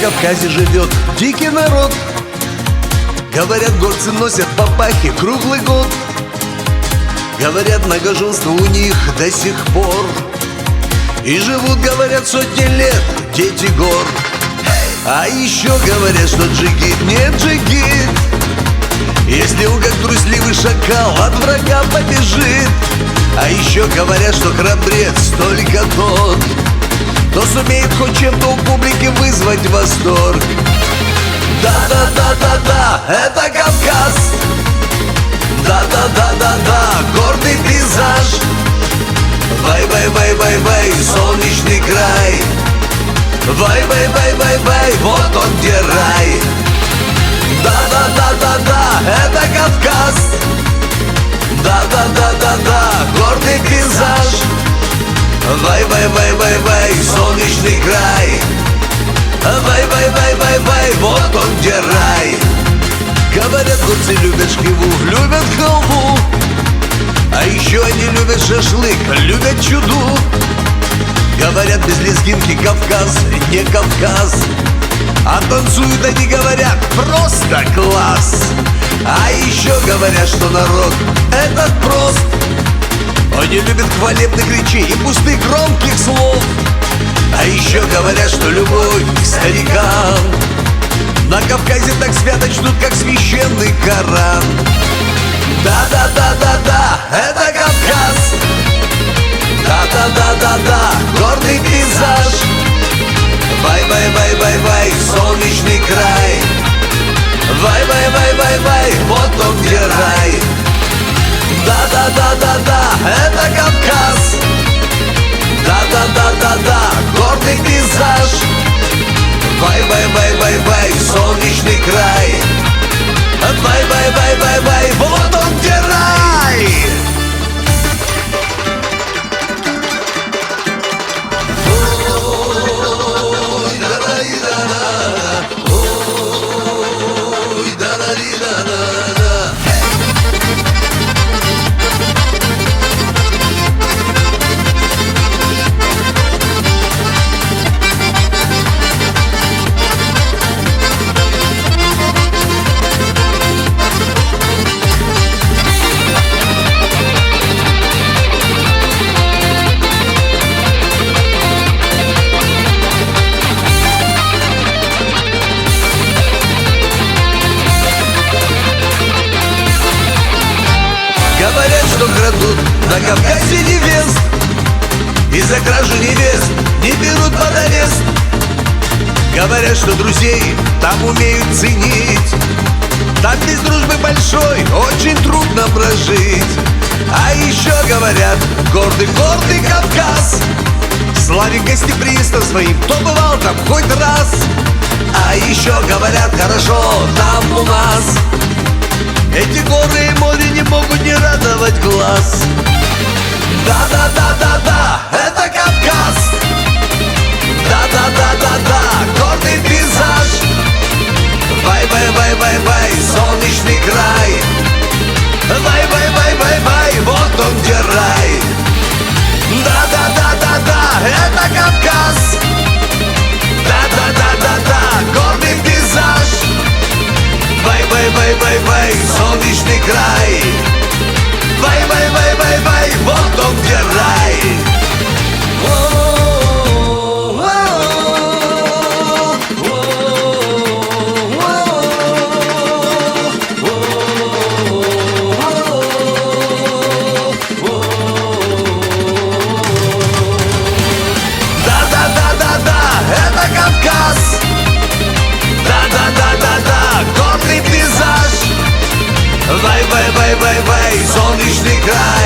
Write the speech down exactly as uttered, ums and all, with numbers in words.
Кавказе живет дикий народ. Говорят, горцы носят папахи круглый год. Говорят, многоженство у них до сих пор. И живут, говорят, сотни лет дети гор. А еще говорят, что джигит не джигит, если он как трусливый шакал от врага побежит. А еще говорят, что храбрец только тот, кто сумеет хоть чем-то у публики вызвать восторг. Да-да-да-да-да, это Кавказ. Да-да-да-да-да, гордый пейзаж. Вай-вай-вай-вай-вай, солнечный край. Вай-вай-вай-вай-вай, вот он где рай. Да-да-да-да-да, это Кавказ. Да-да-да-да-да, гордый пейзаж. Вай-вай-вай-вай-вай, солнечный край. Вай-вай-вай-вай-вай, вот он где рай. Говорят, горцы любят шкиву, любят халву. А еще они любят шашлык, любят чуду. Говорят, без лезгинки Кавказ не Кавказ. А танцуют они, говорят, просто класс. А еще говорят, что народ этот прост. Они любят хвалебных речей и пустых громких слов. А еще говорят, что любовь к старикам на Кавказе так свято чтут, как священный Коран. Да-да-да-да-да, это Кавказ. Да-да-да-да-да, гордый пейзаж. Вай-вай-вай-вай-вай, солнечный край. Вай-вай-вай-вай-вай, вот он где рай. Да-да-да-да-да, это Кавказ. Да-да-да-да-да, гордый пейзаж. Вай-вай-вай-вай-вай, солнечный край. Вай-вай-вай-вай-вай, вот он где рай. Говорят, что крадут на Кавказе невест, и за кражу невест не берут под арест. Говорят, что друзей там умеют ценить, там без дружбы большой очень трудно прожить. А еще говорят, гордый-гордый Кавказ славит гостеприимством своим, кто бывал там хоть раз. А еще говорят, хорошо там у нас эти горы и море не могут не радовать глаз. Да-да-да-да-да, это Кавказ. Да-да-да-да-да, гордый пейзаж. Вай-вай-вай-вай-вай, солнечный край. Вай-вай-вай-вай-вай, вот он где рай. Да-да-да-да-да, это Кавказ. Да-да-да-да-да, гордый пейзаж. Вай-вай-вай-вай-вай, солнечный край. Вай-вай-вай-вай-вай, вот он где рай. Да-да-да-да-да, это Кавказ. Да-да-да-да-да, гордый пейзаж. Вай-вай-вай-вай-вай, солнечный край.